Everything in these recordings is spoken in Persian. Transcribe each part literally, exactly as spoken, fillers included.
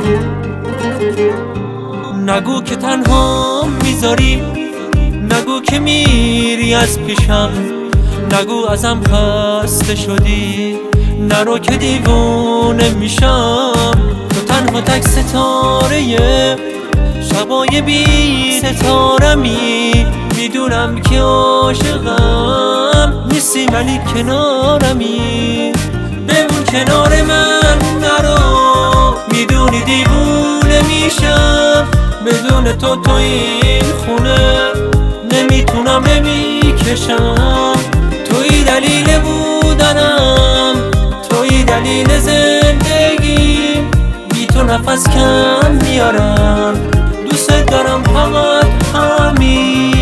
نگو که تنها میذاری، نگو که میری از پیشم، نگو ازم خسته شدی، نرو که دیوونه میشم. تو تنها تک ستاره شبای بی ستارمی، میدونم که عاشقم نیستی ولی کنارمی. بمون کنار من نرو، میدونی دیوونه میشم. بدون تو تو این خونه نمیتونم نمیکشم. توی دلیل بودنم، توی دلیل زندگی، بی تو نفس کم میارم. دوست دارم فقط همین.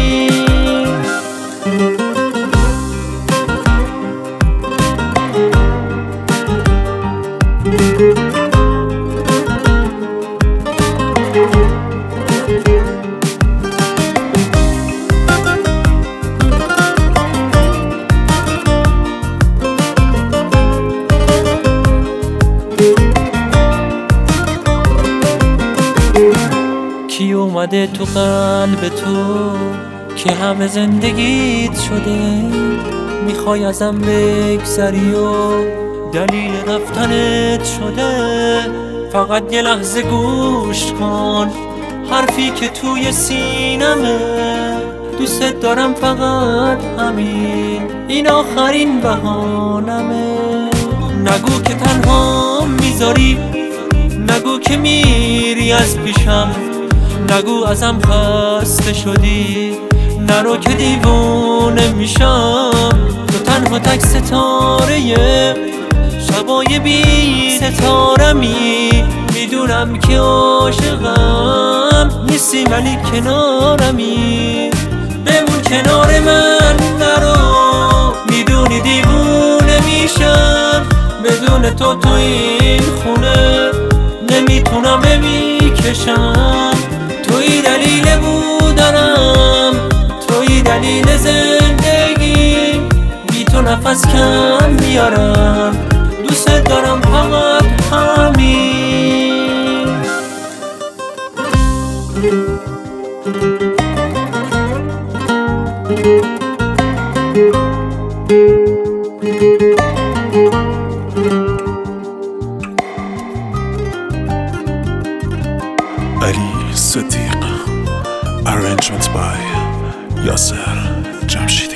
کی اومده تو قلب تو که همه زندگیت شده؟ میخوای ازم بگذری و دلیل رفتنت شده؟ فقط یه لحظه گوش کن حرفی که توی سینمه. دوست دارم فقط همین، این آخرین بهانمه. نگو که تنها میذاری، نگو که میری از پیشم، نگو ازم خسته شدی، نرو که دیوونه میشم. تو تنها تک ستاره شبای بی ستارمی، میدونم که عاشقم نیستی ولی کنارمی. بمون کنار من نرو، میدونی دیوونه میشم. بدون تو تو این خونه نمیتونم نمیکشم. توی دلیل بودنم، توی دلیل زندگی، بی تو نفس کم میارم. دوست دارم فقط همین. Ali Siddiq. Arrangement by Yasser Jamshid.